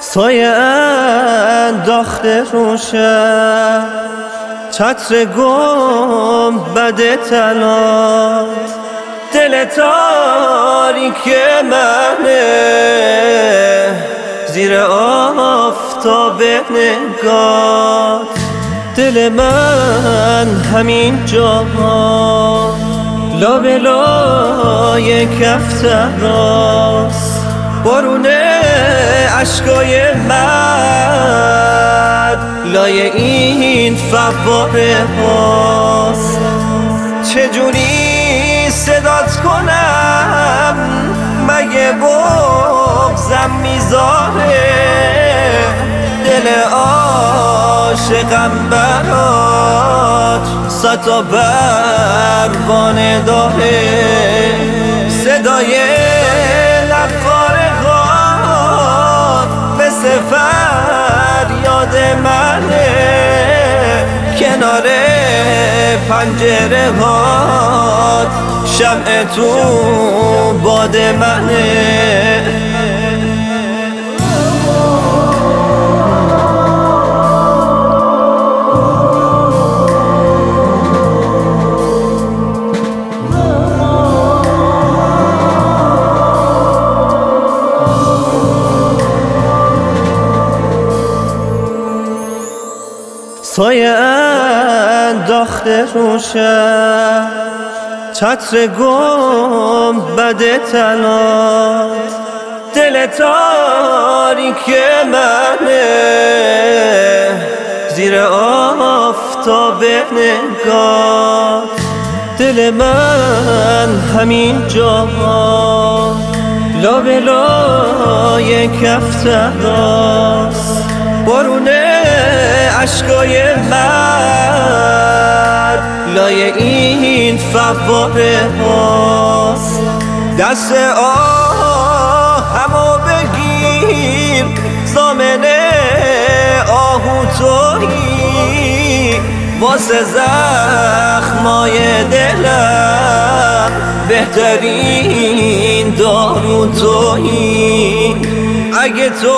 سایه انداخته روشن، چتر گنبد طلا، دل تاریک منه، زیر آفتاب نگاه دل من همین جا لابلای کف تراست، بارون عشقای من لای این فواره هاست. چجوری صدات کنم مگه بغضم میذاره، دل عاشقم برات صد تا پروانه داره، صدای لبخارهات مثل فریاد منه، کنار پنجره هات شمع تو باد منه. سایه انداخته روشن، چتر گنبد طلا، دل تاریک منه، زیر آفتاب نگاه دل من همین جا لابلای کف تراست، بارون عشقای من لای این فواره هاست. دست آهمو بگیر، ضامن آهو تویی، واسه زخمای دلم بهترین دارو تویی. اگه تو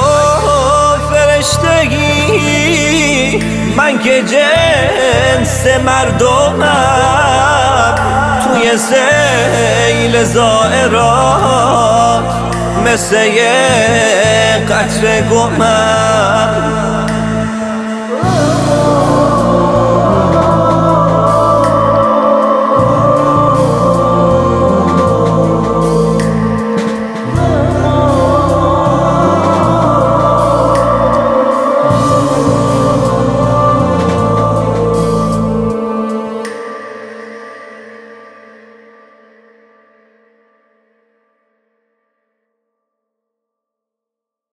فرشتگی من که جنس مردمم، توی سیل زائرات مثل یه قطره گمم.